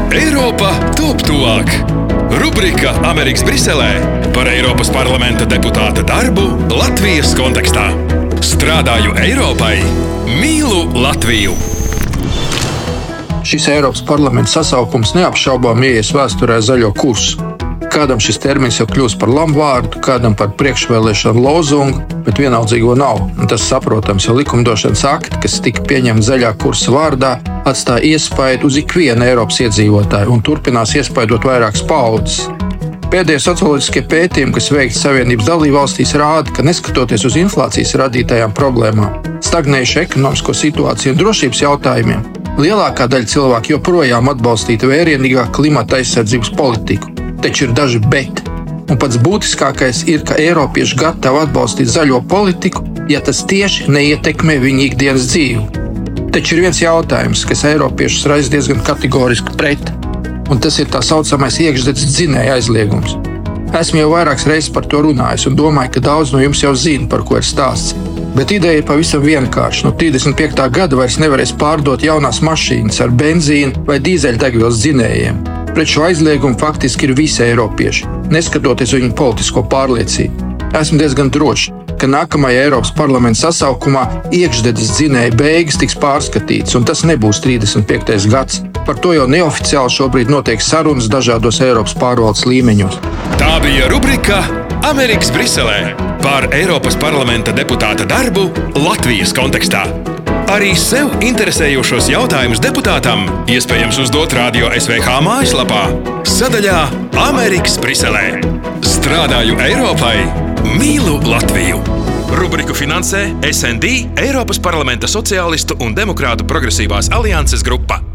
Eiropa top tuvāk. Rubrika Amerikas Briselē par Eiropas parlamenta deputāta darbu Latvijas kontekstā. Strādāju Eiropai, mīlu Latviju. Šis Eiropas parlamenta sasaukums neapšaubām ieies vēsturē zaļo kursu. Kādam šis termins jau kļūst par lamvārdu, kādam par priekšvēlēšanu lozungu, bet vienaldzīgo nav. Un tas saprotams, jo likumdošanas akti, kas tika pieņemti zaļā kursa vārdā, atstāja iespaidu uz ikvienu Eiropas iedzīvotāju un turpinās iespaidot vairākas paaudzes. Pēdējie socioloģiskie pētījumi, kas veikti Savienības dalībvalstīs, rāda, ka neskatoties uz inflācijas radītajām problēmām, stagnējušu ekonomisko situāciju un drošības jautājumiem, lielākā daļa cilvēku joprojām atbalstītu vērienīgāku klimata aizsardzības politiku. Taču ir daži bet. Un pats būtiskākais ir, ka eiropieši gatavi atbalstīt zaļo politiku, ja tas tieši neietekmē viņu ikdienas dzīvi. Taču ir viens jautājums, kas eiropiešus raisa diezgan kategoriski pret, un tas ir tā saucamais iekšzemes dzinēja aizliegums. Esmu jau vairākas reizes par to runājis un domāju, ka daudz no jums jau zina, par ko ir stāsts. Bet ideja ir pavisam vienkārša. No 35. gada vairs nevarēs pārdot jaunās mašīnas ar benzīnu vai dīzeļdegvielas dzinējiem. Pret šo aizliegumu faktiski ir visi eiropieši, neskatoties viņu politisko pārliecību. Esmu diezgan drošs, ka nākamajā Eiropas parlamenta sasaukumā iekšzemes dzinēja beigas tiks pārskatīts, un tas nebūs 35. gads. Par to jau neoficiāli šobrīd notiek sarunas dažādos Eiropas pārvaldes līmeņos. Tā bija rubrika Amerikas Briselē par Eiropas parlamenta deputāta darbu Latvijas kontekstā. Arī sev interesējošos jautājumus deputātam iespējams uzdot Radio SVH mājaslapā sadaļā Amerikas Briselē. Strādāju Eiropai, mīlu Latviju. Rubriku finansē SND, Eiropas parlamenta sociālistu un demokrātu progresīvās alianses grupa.